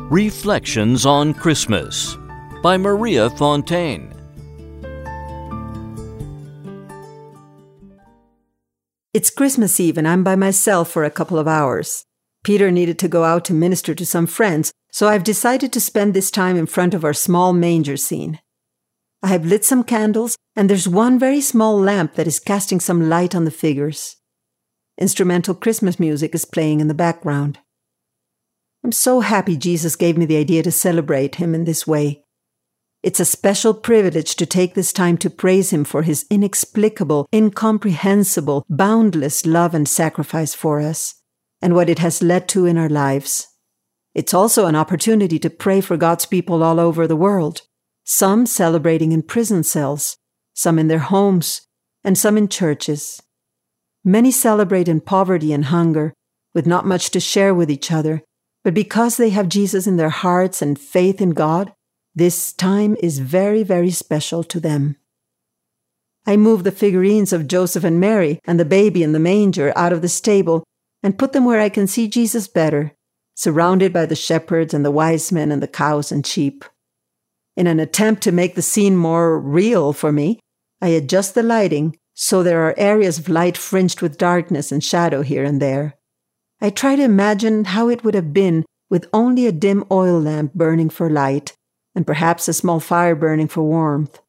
Reflections on Christmas by Maria Fontaine. It's Christmas Eve and I'm by myself for a couple of hours. Peter needed to go out to minister to some friends, so I've decided to spend this time in front of our small manger scene. I have lit some candles, and there's one very small lamp that is casting some light on the figures. Instrumental Christmas music is playing in the background. I'm so happy Jesus gave me the idea to celebrate him in this way. It's a special privilege to take this time to praise him for his inexplicable, incomprehensible, boundless love and sacrifice for us, and what it has led to in our lives. It's also an opportunity to pray for God's people all over the world, some celebrating in prison cells, some in their homes, and some in churches. Many celebrate in poverty and hunger, with not much to share with each other, but because they have Jesus in their hearts and faith in God, this time is very, very special to them. I moved the figurines of Joseph and Mary and the baby in the manger out of the stable and put them where I can see Jesus better, surrounded by the shepherds and the wise men and the cows and sheep. In an attempt to make the scene more real for me, I adjust the lighting so there are areas of light fringed with darkness and shadow here and there. I try to imagine how it would have been with only a dim oil lamp burning for light, and perhaps a small fire burning for warmth.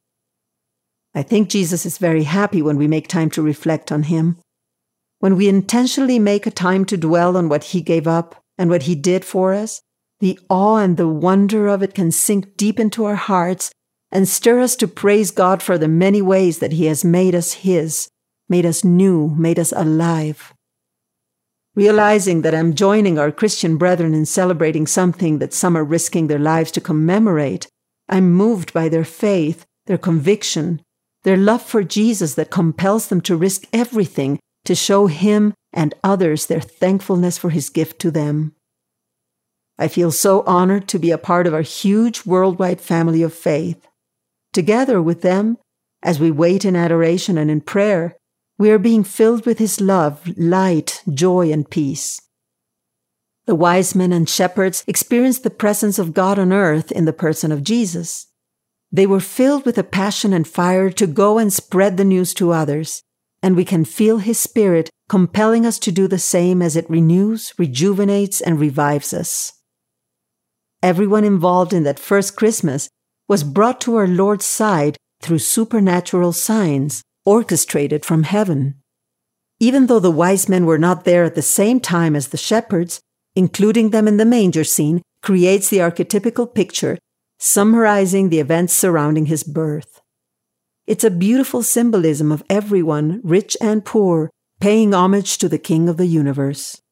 I think Jesus is very happy when we make time to reflect on him. When we intentionally make a time to dwell on what he gave up and what he did for us, the awe and the wonder of it can sink deep into our hearts and stir us to praise God for the many ways that he has made us his, made us new, made us alive. Realizing that I'm joining our Christian brethren in celebrating something that some are risking their lives to commemorate, I'm moved by their faith, their conviction, their love for Jesus that compels them to risk everything to show him and others their thankfulness for his gift to them. I feel so honored to be a part of our huge worldwide family of faith. Together with them, as we wait in adoration and in prayer, we are being filled with his love, light, joy, and peace. The wise men and shepherds experienced the presence of God on earth in the person of Jesus. They were filled with a passion and fire to go and spread the news to others, and we can feel his spirit compelling us to do the same as it renews, rejuvenates, and revives us. Everyone involved in that first Christmas was brought to our Lord's side through supernatural signs, orchestrated from heaven. Even though the wise men were not there at the same time as the shepherds, including them in the manger scene creates the archetypical picture, summarizing the events surrounding his birth. It's a beautiful symbolism of everyone, rich and poor, paying homage to the King of the universe.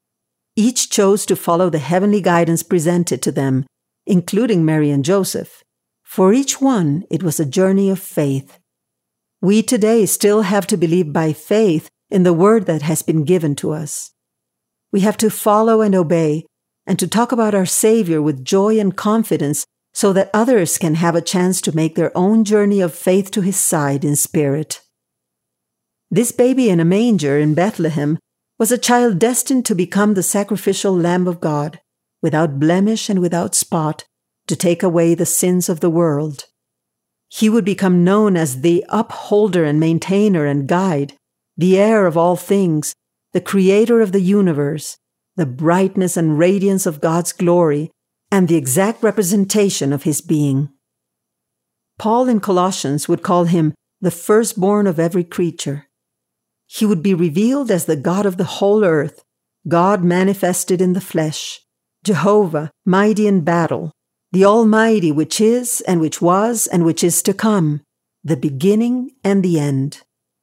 Each chose to follow the heavenly guidance presented to them, including Mary and Joseph. For each one, it was a journey of faith. We today still have to believe by faith in the word that has been given to us. We have to follow and obey, and to talk about our Savior with joy and confidence so that others can have a chance to make their own journey of faith to his side in spirit. This baby in a manger in Bethlehem was a child destined to become the sacrificial Lamb of God, without blemish and without spot, to take away the sins of the world. He would become known as the upholder and maintainer and guide, the heir of all things, the creator of the universe, the brightness and radiance of God's glory, and the exact representation of his being. Paul in Colossians would call him the firstborn of every creature. He would be revealed as the God of the whole earth, God manifested in the flesh, Jehovah, mighty in battle, the Almighty which is and which was and which is to come, the beginning and the end.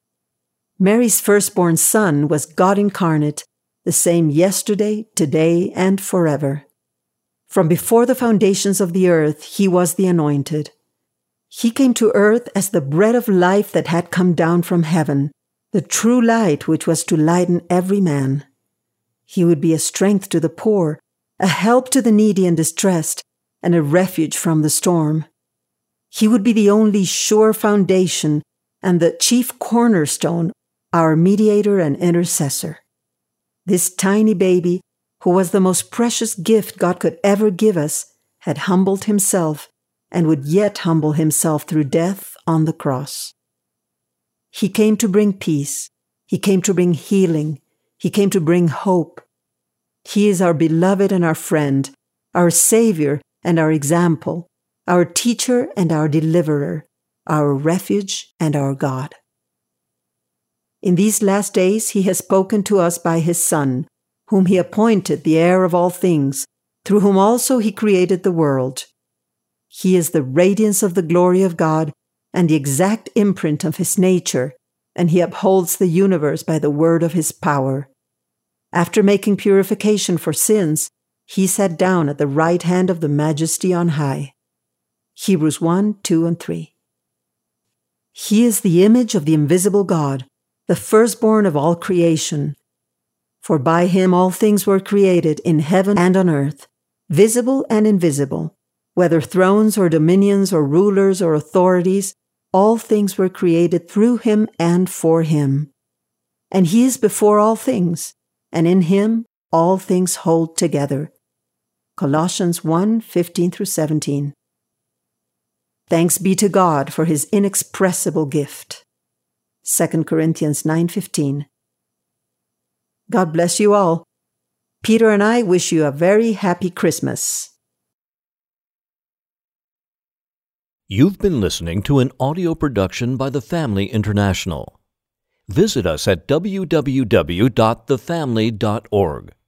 Mary's firstborn son was God incarnate, the same yesterday, today, and forever. From before the foundations of the earth, he was the anointed. He came to earth as the bread of life that had come down from heaven, the true light which was to lighten every man. He would be a strength to the poor, a help to the needy and distressed, and a refuge from the storm. He would be the only sure foundation and the chief cornerstone, our mediator and intercessor. This tiny baby who was the most precious gift God could ever give us, had humbled himself and would yet humble himself through death on the cross. He came to bring peace. He came to bring healing. He came to bring hope. He is our beloved and our friend, our Savior and our example, our teacher and our deliverer, our refuge and our God. In these last days he has spoken to us by his Son, whom he appointed the heir of all things, through whom also he created the world. He is the radiance of the glory of God and the exact imprint of his nature, and he upholds the universe by the word of his power. After making purification for sins, he sat down at the right hand of the Majesty on high. Hebrews 1, 2, and 3. He is the image of the invisible God, the firstborn of all creation. For by him all things were created in heaven and on earth, visible and invisible, whether thrones or dominions or rulers or authorities, all things were created through him and for him. And he is before all things, and in him all things hold together. Colossians 1, 15-17. Thanks be to God for his inexpressible gift. 2 Corinthians 9:15. God bless you all. Peter and I wish you a very happy Christmas. You've been listening to an audio production by The Family International. Visit us at www.thefamily.org.